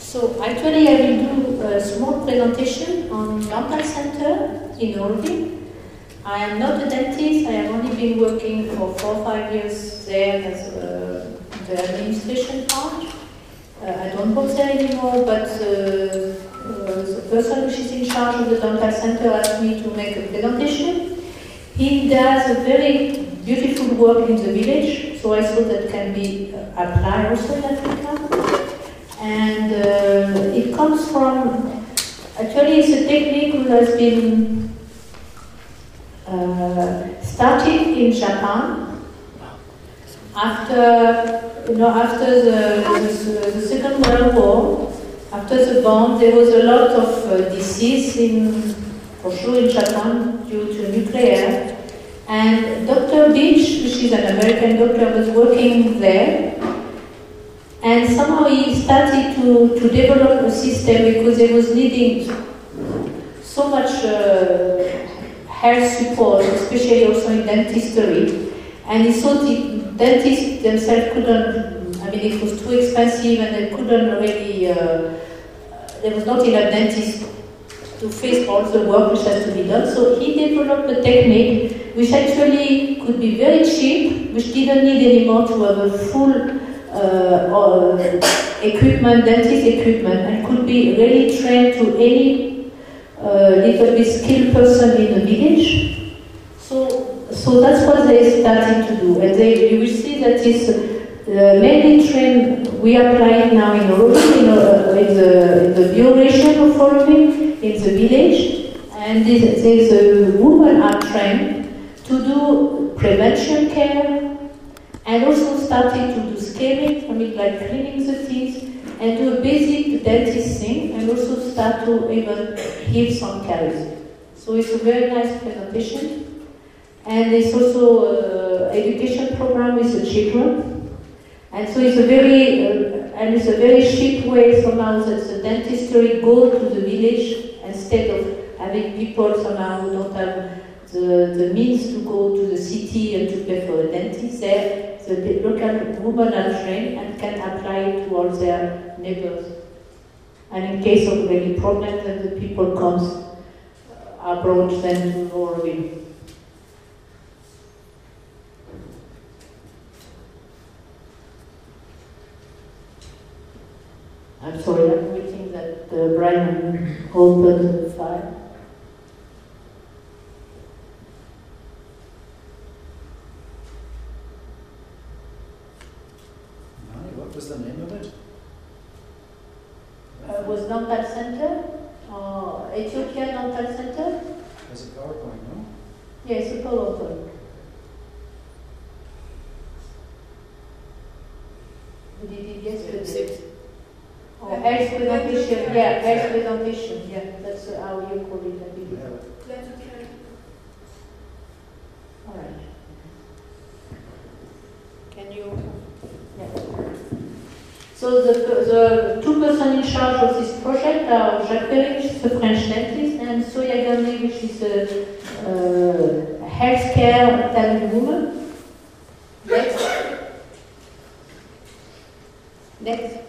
So actually I will do a small presentation on dental center in Orville. I am not a dentist, I have only been working for 4 or 5 years there as the administration part. I don't work there anymore, but the person which is in charge of the dental center asked me to make a presentation. He does a very beautiful work in the village, so I thought that can be applied also in Africa. And it comes from, actually it's a technique that has been started in Japan after the Second World War. After the bomb, there was a lot of disease for sure in Japan due to nuclear. And Dr. Beach, which is an American doctor, was working there. And somehow he started to develop a system because he was needing so much health support, especially also in dentistry. And he thought dentists themselves couldn't, it was too expensive and they couldn't really, there was not enough dentists to face all the work which has to be done. So he developed a technique which actually could be very cheap, which didn't need anymore to have a full equipment, dentist equipment, and could be really trained to any little bit skilled person in the village. So that's what they started to do, and you will see that it's mainly trained. We apply it now in Orville, in the bio region of Orville, in the village, and there's a woman are trained to do prevention care. And also starting to do scaling, like cleaning the teeth, and do a basic dentist thing, and also start to even heal some caries. So it's a very nice presentation. And it's also education program with the children. And so it's a very cheap way somehow that the dentistry go to the village instead of having people somehow who don't have the means to go to the city and to pay for a dentist there. The local women are trained and can apply it to all their neighbors. And in case of any problem, then the people comes abroad then to Orville. I'm sorry, I'm waiting that Brian opened the file. What was the name of it? Was Dental Center, Ethiopia Dental Center. There's a PowerPoint, no? Yes, a PowerPoint. We did it yesterday. Health presentation, yeah, health presentation, yeah, that's how you call it, I believe. All right. Can you? Yeah. So the two persons in charge of this project are Jacques Perry, which is a French dentist, and Soya Gandhi, which is a healthcare Italian woman. Next.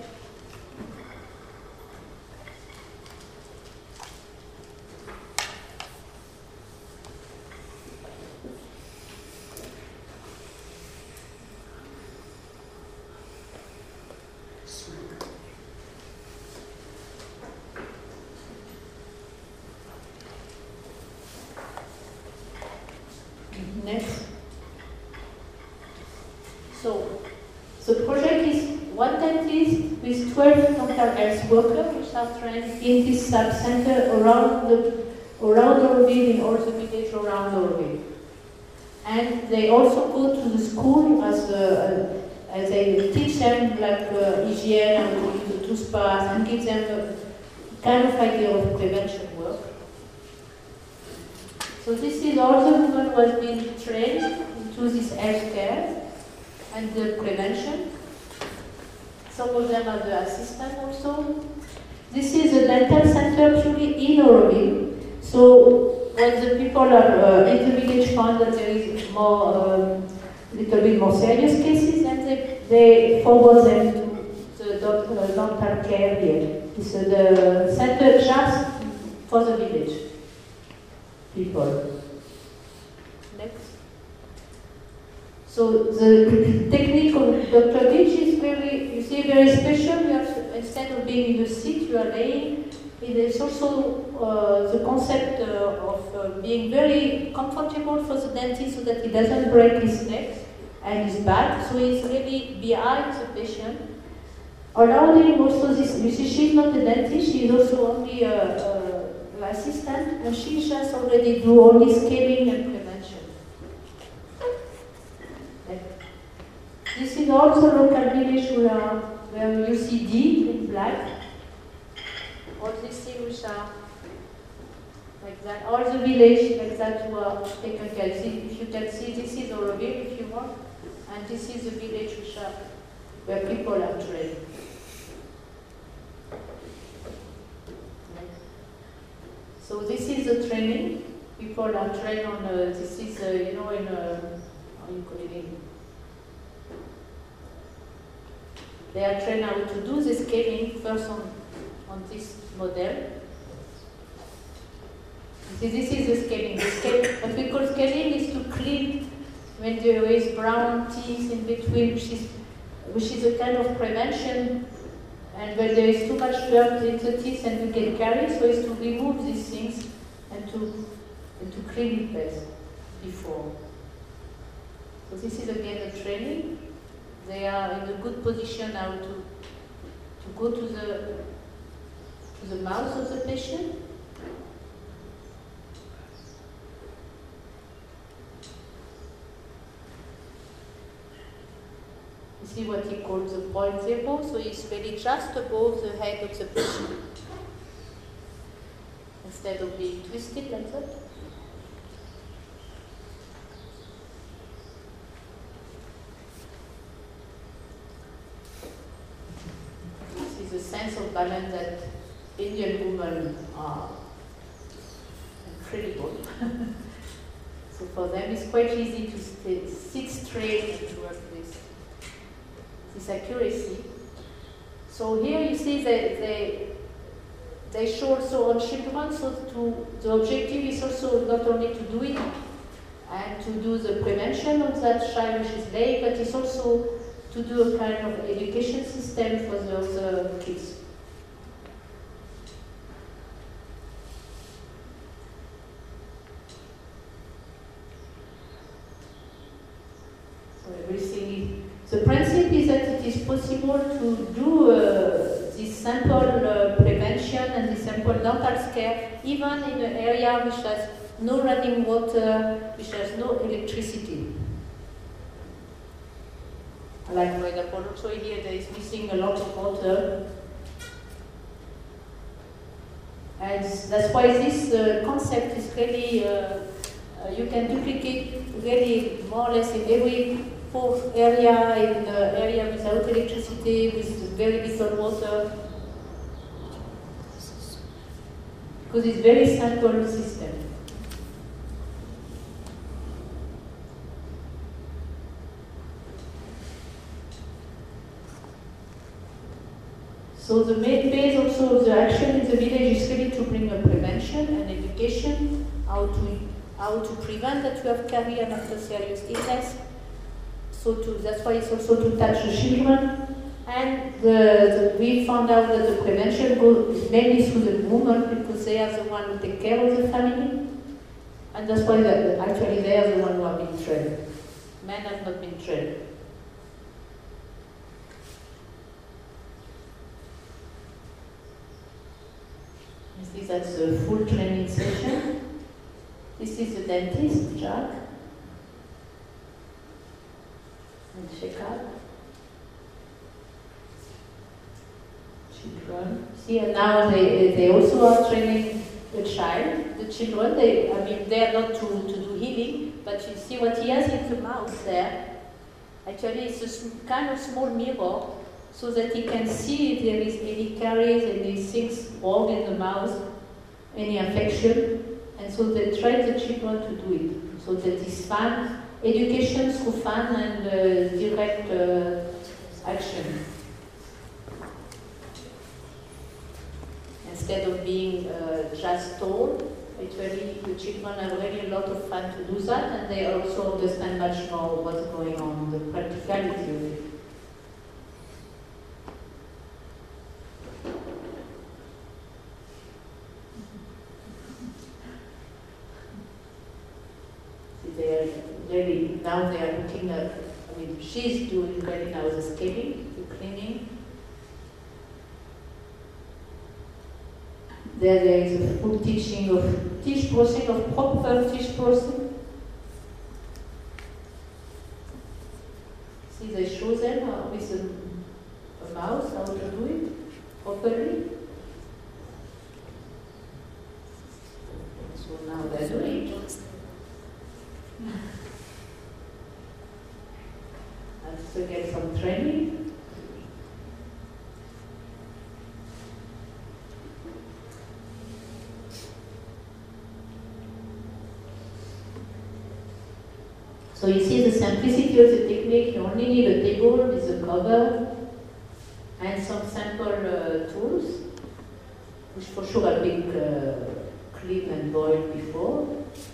Next. So, the project is one dentist with 12 dental health workers which are trained in this sub-center around Orville, in all the villages around Orville. And they also go to the school as they teach them like hygiene and the toothpaste and give them a kind of idea of prevention work. So this is all the women who has been trained into this health care and the prevention. Some of them are the assistant also. This is a dental center purely in Orville. So when the people are in the village find that there is more, little bit more serious cases, then they forward them to the dental care here. It's the center just for the village people. Next. So the technique of Dr. Beach is very, you see, very special. You have to, instead of being in the seat, you are laying. It is also the concept of being very comfortable for the dentist so that he doesn't break his neck and his back. So he's really behind the patient. Allowing also this, you see, she's not a dentist, she's also only an assistant, and she just already do all this scaling and prevention. This is also local village where you see D in black. All these things which are like that. All the village like that were taken care of. If you can see, this is Oroville if you want, and this is the village which are where people are trained. So this is the training. People are trained on. This is you know in how you call it. They are trained how to do the scaling first on this model. See, this is the scaling. What we call scaling is to clean when there is brown teeth in between, which is a kind of prevention. And when there is too much dirt in the teeth and you can carry, so it's to remove these things and to clean it best before. So this is again the training. They are in a good position now to go to the mouth of the patient. You see what he calls the point zero, so it's really just above the head of the patient. Instead of being twisted like that. This is a sense of balance that Indian women are incredible. So for them it's quite easy to sit straight and to work this accuracy. So here you see that they show also on children, so the objective is also not only to do it and to do the prevention of that child which is late, but it's also to do a kind of education system for the other kids. So everything. The principle is that it is possible to do this sample prevention and this sample dental care even in an area which has no running water, which has no electricity. Like for example, also here there is missing a lot of water. And that's why this concept is really, you can duplicate really more or less in every poor area, in the area without electricity, with very little water. Because it's very simple system. So the main base also of the action in the village is really to bring a prevention and education, how to prevent that you have caries after serious illness. So that's why it's also to touch the children. And we found out that the prevention goes mainly through the women because they are the ones who take care of the family. And that's why actually they are the ones who are being trained. Men have not been trained. You see, that's a full training session. This is the dentist, Jack. And Shekhar. Children. See, and now they also are training the child, the children. They are not to do healing, but you see what he has in the mouth there. Actually, it's a kind of small mirror so that he can see if there is any caries, any things wrong in the mouth, any infection. And so they train the children to do it. So that is fun, education through fun and direct action. instead of being just told. It's really, the children have really a lot of fun to do that, and they also understand much more what's going on, the practicality of it. Now they are looking at, I mean, she's doing really now the scaling, the cleaning. There is a full teaching of proper teach processing. See, they show them with a mouse how to do it properly. So now they're doing it. And to get some training. So you see the simplicity of the technique. You only need a table with a cover and some sample tools, which for sure have been cleaned and boiled before.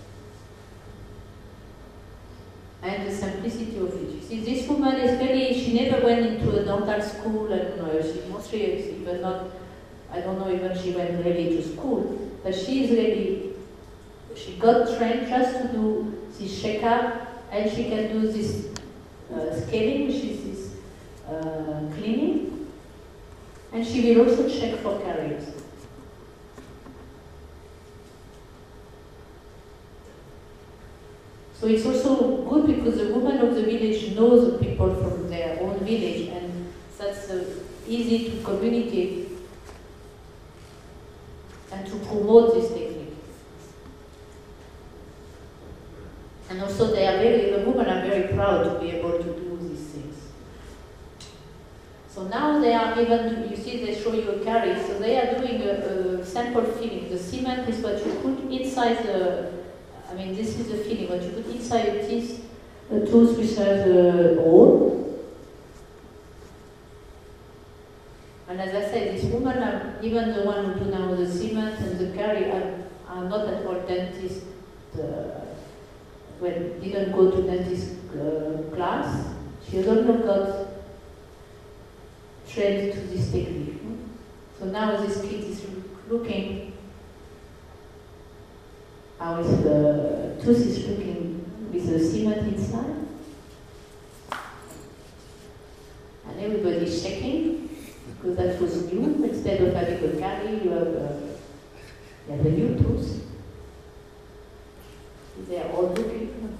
And the simplicity of it. You see, this woman is really, she never went into a dental school, and she mostly even not, I don't know even she went really to school, but she is really, she got trained just to do this check-up, and she can do this scaling, which is this cleaning, and she will also check for caries. So it's also good because the women of the village know the people from their own village, and that's easy to communicate and to promote this technique. And also the women are very proud to be able to do these things. So now they are even, you see they show you a carie, so they are doing a sample filling. The cement is what you put inside this is the filling, what you put inside a tooth which has a hole. And as I said, this woman, even the one who do now the cement and the carie, are not at all dentists, didn't go to dentist class. She has also got trained to this technique. So now this kid is looking how is the tooth is looking with the cement inside. And everybody is checking, because that was new. Instead of having a carie, you have a new tooth. They are all looking.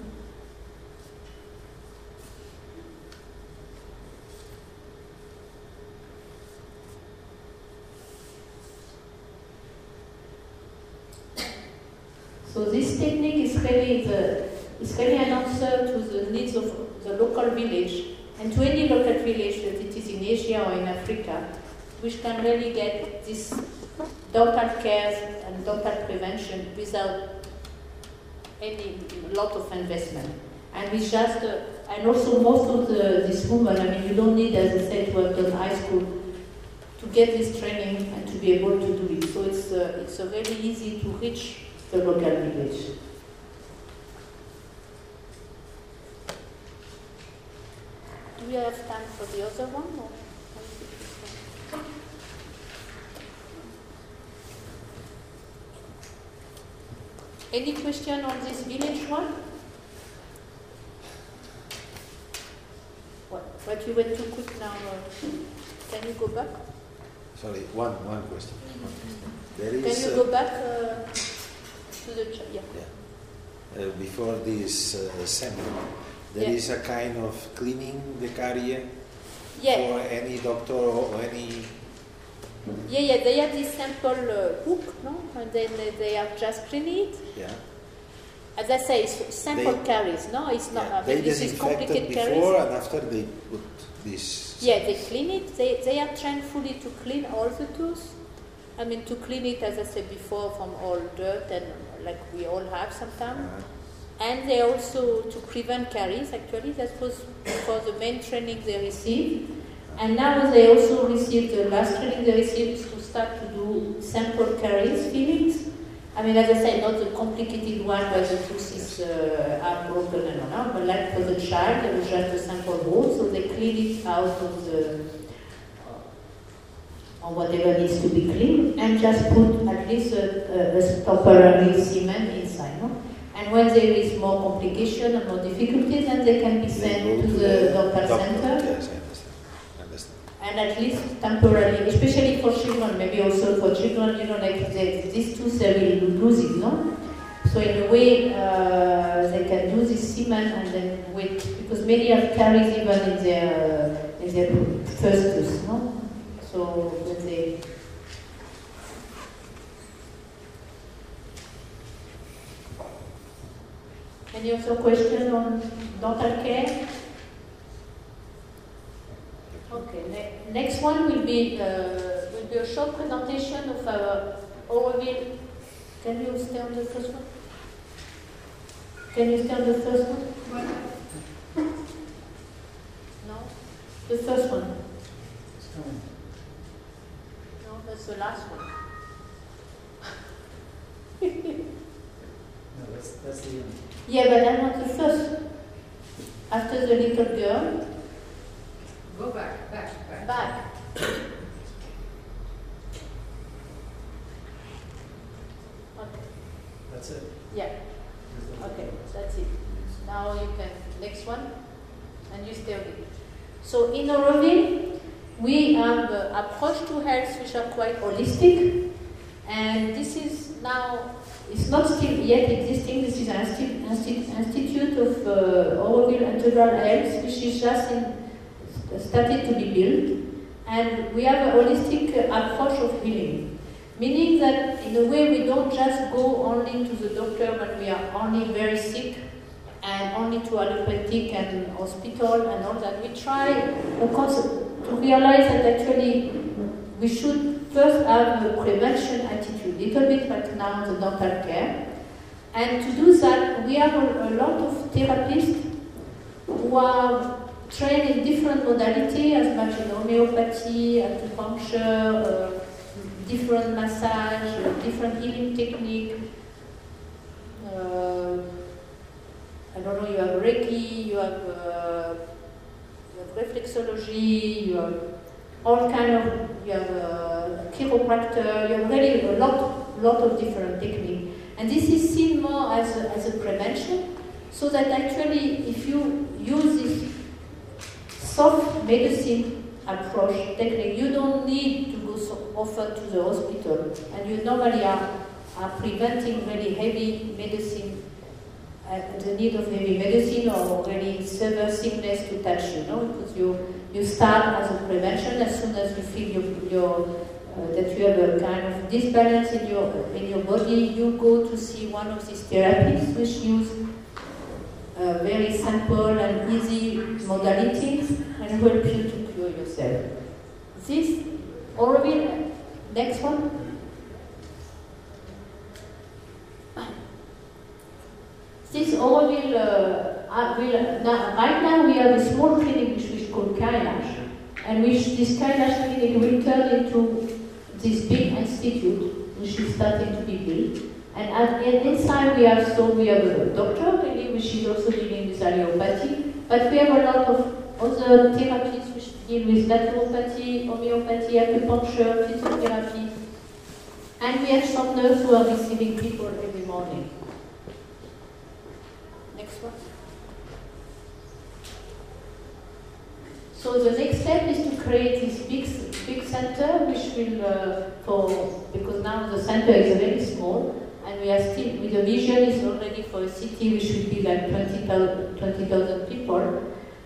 So this technique is really an answer to the needs of the local village and to any local village that it is in Asia or in Africa, which can really get this dental care and dental prevention without any lot of investment. And with just and also most of these women, you don't need, as I said, to have done high school to get this training and to be able to do it. So it's really easy to reach the local village. Do we have time for the other one? Or? Any question on this village one? What you went too quick now? Can you go back? Sorry, one question. Can you go back to the before this seminar, there is a kind of cleaning the carie for any doctor or any. Yeah, they have this sample hook, no? And then they have just clean it. Yeah. As I say, it's sample caries, no? It's not. Yeah, they this is complicated before caries. And after they put this. Yeah, they clean it. They are trained fully to clean all the tooth. To clean it, as I said before, from all dirt and like we all have sometimes. And they also to prevent caries. Actually, that was for the main training they received. And now they also received the last training they received is to start to do sample caries fillings. I mean, as I said, not the complicated one where the tooth are broken and all, but like for the child, there was just a sample hole, so they clean it out of the, or whatever needs to be cleaned, and just put at least a temporary cement inside. No? And when there is more complication or more difficulties, then they can be sent to the dental center. Yes, I understand. And at least temporarily, especially for children, maybe also for children, you know, like these tooth they will lose it, no? So in a way, they can do this cement and then wait, because many have caries even in their first tooth, no? So when they... Any other question on dental care? Okay, next one will be a short presentation of our Auroville. Can you stay on the first one? Can you stay on the first one? No? The first one? No, that's the last one. No, that's the end. Yeah, but I want the first. After the little girl. Go back. Back. Okay. That's it. Yeah. Okay, that's it. Now you can, next one, and you stay on it. So in Auroville, we have approach to health which are quite holistic, and this is now, it's not still yet existing, this is an Institute of Auroville Integral Health, which is just started to be built, and we have a holistic approach of healing. Meaning that in a way we don't just go only to the doctor when we are only very sick and only to allopathic and hospital and all that. We try to realize that actually we should first have a prevention attitude, little bit like now the dental care. And to do that, we have a lot of therapists who are trained in different modalities, as much in homeopathy, acupuncture, different massage, different healing technique. I don't know, you have Reiki, you have reflexology, you have all kind of, you have chiropractor, you have really a lot of different techniques. And this is seen more as a prevention, so that actually if you use this soft medicine approach technique, you don't need to go so often to the hospital, and you normally are preventing really heavy medicine, the need of heavy medicine or really severe sickness to touch you, no? Because you start as a prevention as soon as you feel that you have a kind of disbalance in your body. You go to see one of these therapies which use very simple and easy modalities and help you to cure yourself. This Auroville, next one. This Auroville, right now we have a small clinic which is called Kailash, and which this Kailash clinic will turn into this big institute which is starting to be built. And inside we have a doctor really, which is also dealing with allopathy, but we have a lot of other therapies which deal with naturopathy, homeopathy, acupuncture, physiotherapy, and we have some nurses who are receiving people every morning. Next one. So the next step is to create this big center, which will, because now the center is very small, and we are still, with the vision is already for a city which should be like 20,000 people,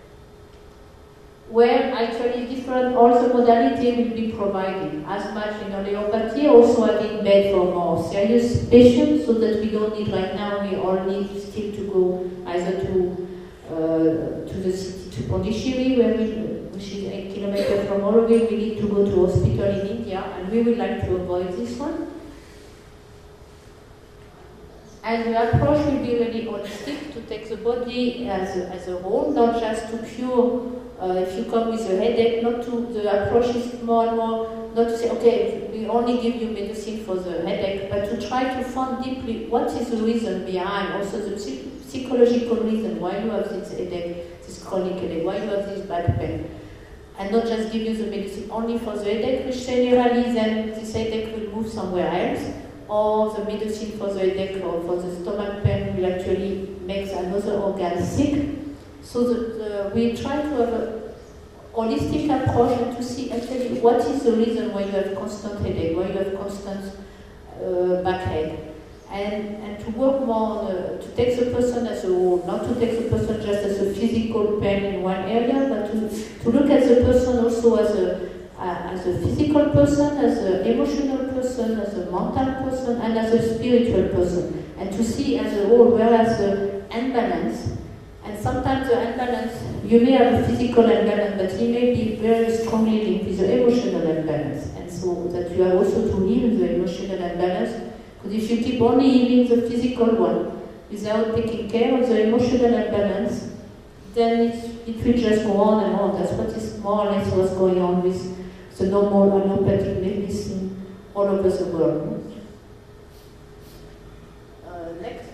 where actually all the modality will be provided, as much in homeopathy, also having bed for more serious patients, so that we don't need right now, we all need still to go either to the city, to Pondicherry, which is 8 kilometers from Auroville. We need to go to hospital in India, and we would like to avoid this one. And the approach will be really holistic, to take the body as a whole, not just to cure. If you come with a headache, the approach is more and more not to say, okay, we only give you medicine for the headache, but to try to find deeply what is the reason behind, also the psychological reason why you have this headache, this chronic headache, why you have this back pain. And not just give you the medicine only for the headache, which generally then this headache will move somewhere else, or the medicine for the headache or for the stomach pain will actually make another organ sick. So we try to have a holistic approach and to see actually what is the reason why you have constant headache, why you have constant backache. And to work more on, to take the person as a whole, not to take the person just as a physical pain in one area, but to look at the person also as a physical person, as an emotional person, as a mental person, and as a spiritual person. And to see as a whole, whereas the imbalance, and sometimes the imbalance, you may have a physical imbalance, but it may be very strongly linked with the emotional imbalance. And so that you have also to heal the emotional imbalance. Because if you keep only healing the physical one without taking care of the emotional imbalance, then it will just go on and on. That's what is more or less what's going on with the normal allopathic medicine all over the world. Next.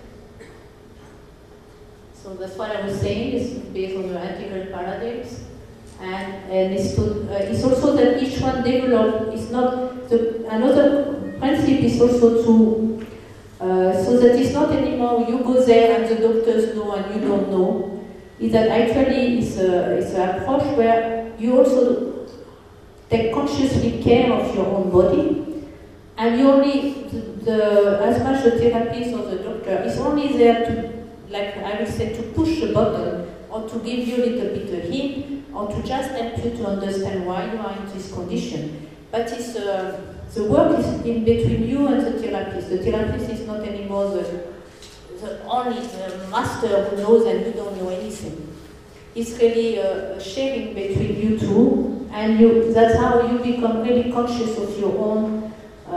So that's what I was saying, it's based on the integral paradigms. And it's also that each one developed, is not, another principle is also to, so that it's not anymore you go there and the doctors know and you don't know. Is that actually it's an approach where you also take consciously care of your own body, and you only, as much the therapist or the doctor is only there to, like I will say, to push the button or to give you a little bit of hint or to just help you to understand why you are in this condition. But it's the work is in between you and the therapist. The therapist is not anymore the only the master who knows and you don't know anything. It's really a sharing between you two, and that's how you become really conscious of your own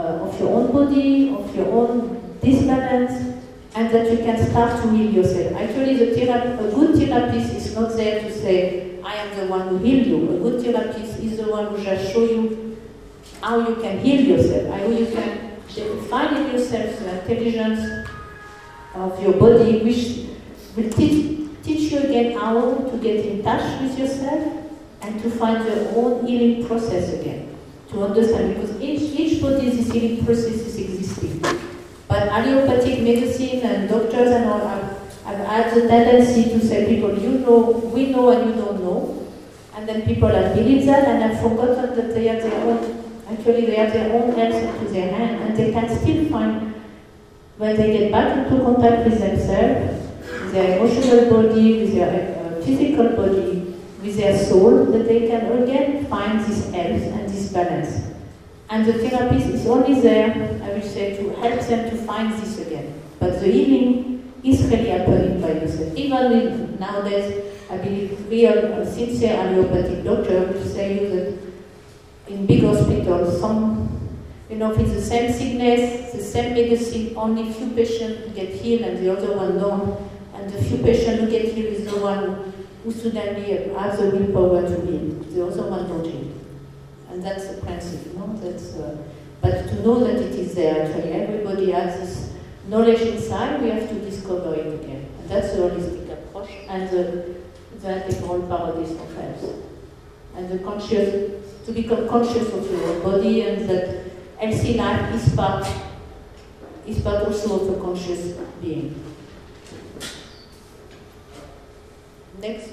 body, of your own disbalance, and that you can start to heal yourself. Actually, a good therapist is not there to say, I am the one who heals you. A good therapist is the one who just shows you how you can heal yourself, how you can find in yourself the intelligence of your body, which will teach you again how to get in touch with yourself and to find your own healing process again, to understand, because each body, this healing process is existing. But allopathic medicine and doctors and all have had the tendency to say, people, you know, we know and you don't know. And then people have believed that and have forgotten that they have their own, actually they have their own health into their hand, and they can still find, when they get back into contact with themselves, with their emotional body, with their physical body, with their soul, that they can again find this health and this balance. And the therapist is only there, I will say, to help them to find this again. But the healing is really happening by yourself. Even with nowadays, I believe real, sincere allopathic doctor will say you that in big hospitals, if it's the same sickness, the same medicine, only few patients get healed and the other one don't. And the few patients who get healed is the one who suddenly has the willpower to heal. The other one don't heal. And that's the principle, but to know that it is there, actually, everybody has this knowledge inside, we have to discover it again. And that's the holistic approach and the integral paradigm of health. And to become conscious of your own body, and that healthy life is part also of a conscious being. Next.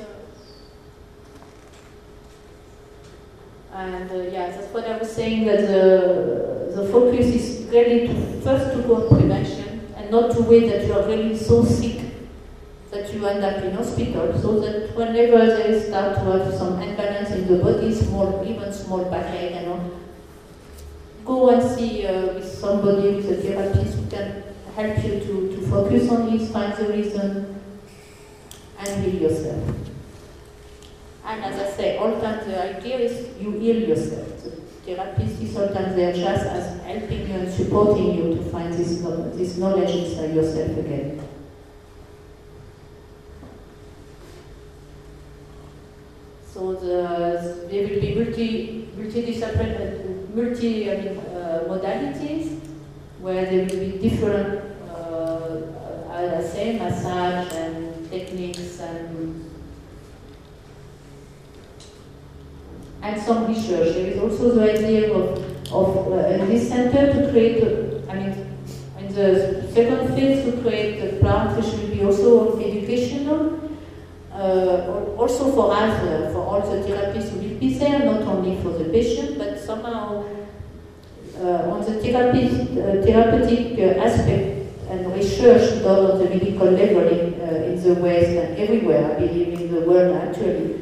And that's what I was saying, that the focus is really first to go on prevention and not to wait that you are really so sick that you end up in hospital, so that whenever they start to have some imbalance in the body, even small backache and all, go and see with somebody, with a therapist who can help you to focus on it, find the reason, and heal yourself. And as I say, all the time the idea is you heal yourself. therapists, sometimes they are just as helping you and supporting you to find this knowledge inside yourself again. So there will be multidisciplinary, modalities where there will be different, as I say, massage and techniques and some research. There is also the idea of this center to create, in the second phase, to create a plant which will be also educational, also for us, for all the therapists who will be there, not only for the patient, but somehow on the therapeutic aspect and research done on the medical level in the West and everywhere, I believe, in the world actually,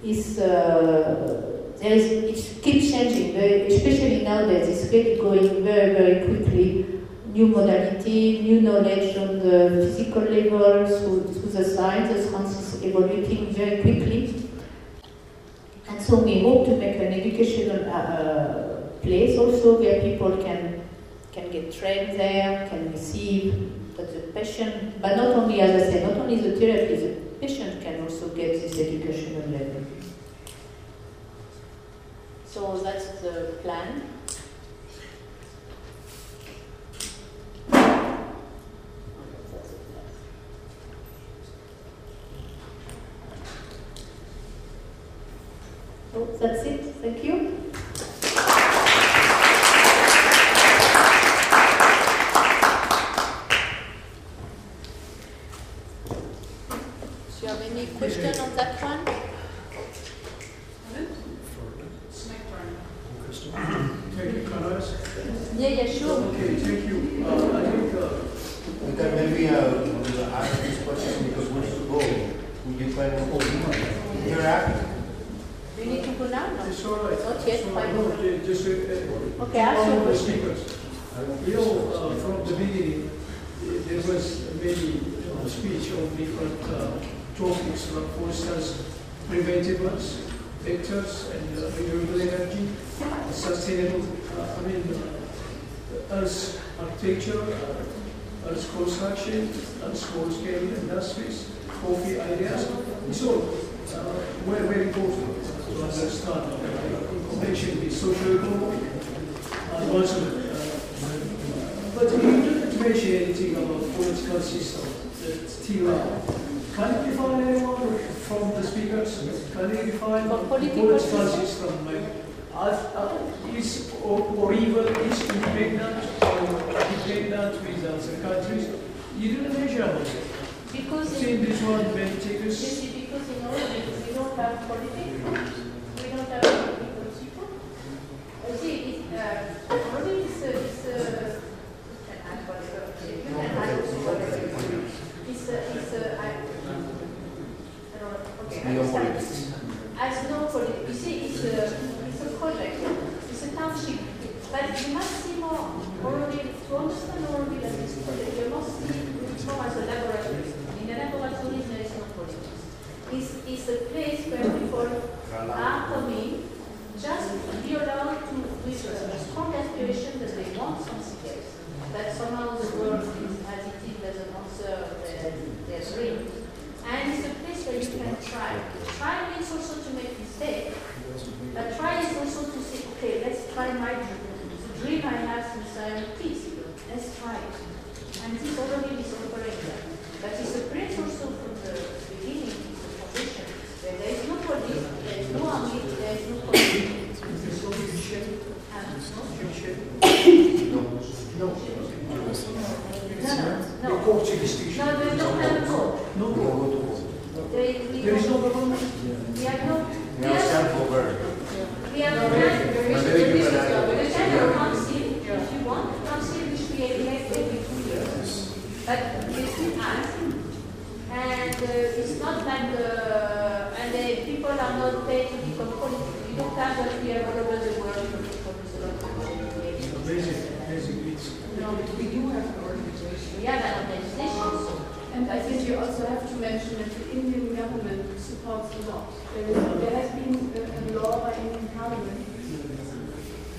it keeps changing, especially nowadays. It's really going very, very quickly. New modality, new knowledge on the physical level, through the science. The science is evolving very quickly. And so we hope to make an educational place also where people can get trained there, can receive, but the patient, but not only, as I said, not only the therapist, the patient can also get this educational level. So that's the plan. So that's it. Thank you. Do you have any question on that one? Yeah, sure. Okay, thank you. I think we can maybe ask this question because we need to go. Would you plan to interact? Do you need to go now? No? it's all right. Not yet, fine. No, just Okay, ask your the question. speakers. From the beginning, there was many speech on different topics, like for instance, preventives, vectors, and renewable energy, sustainable, Earth's architecture, Earth's construction, small-scale industries, coffee ideas. It's all very important to understand information with socio-economic advancement. But you didn't mention anything about political system till now. Can you define anyone from the speakers? Can you define political system? Like, or even is independent or dependent with other countries? You didn't mention about it. Because in this one, many takers. Because in all of it, we don't have politics. We don't have political people. See, already as no politics. You see, it's a project. It's a township. But you must see more already to understand already that this project. You must see it more as a laboratory. In a laboratory, there is no politics. It's a place where people are coming just to be allowed to, with a strong aspiration that they want something else. That somehow the world is as it is doesn't answer their dreams. And it's a place where you can try. Try means also to make mistakes. But try is also to say, okay, let's try my dream. The dream I have since I am a kid. Let's try it. And this already is operating. But it's a place also from the beginning, it's a foundation, where there is no police, there is no army, there is no police. There's no judiciary. No. The court jurisdiction. No, there's no kind of court. No court. There is no government. We have no. We have central government. We have a general council, if you want, council which we elect every 2 years. But between us, and it's not like and the people are not paid to become political. You don't have what we have all over the world for people with a lot of money. Basically. No, We do have an organization. we have an organization. And I think you also have to mention that the Indian government supports a lot. There has been a law by Indian Parliament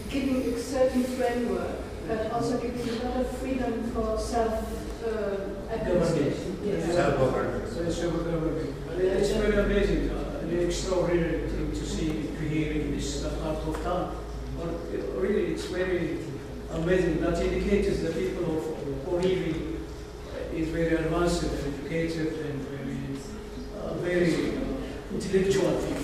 giving a certain framework, but also giving a lot of freedom for self-administration. Self-government. Self-government. It's very amazing, an extraordinary thing to see, to hear in this part of town. But really, it's very amazing. That indicates the people of Orivi is very advanced and educated and very intellectual people.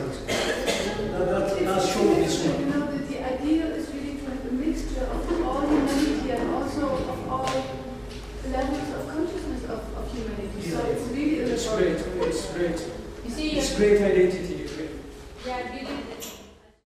That's shown this one. You know, the idea is really to have a mixture of all humanity and also of all levels of consciousness of humanity. So it's really It's great. It's great. You see, It's great identity. yeah, really.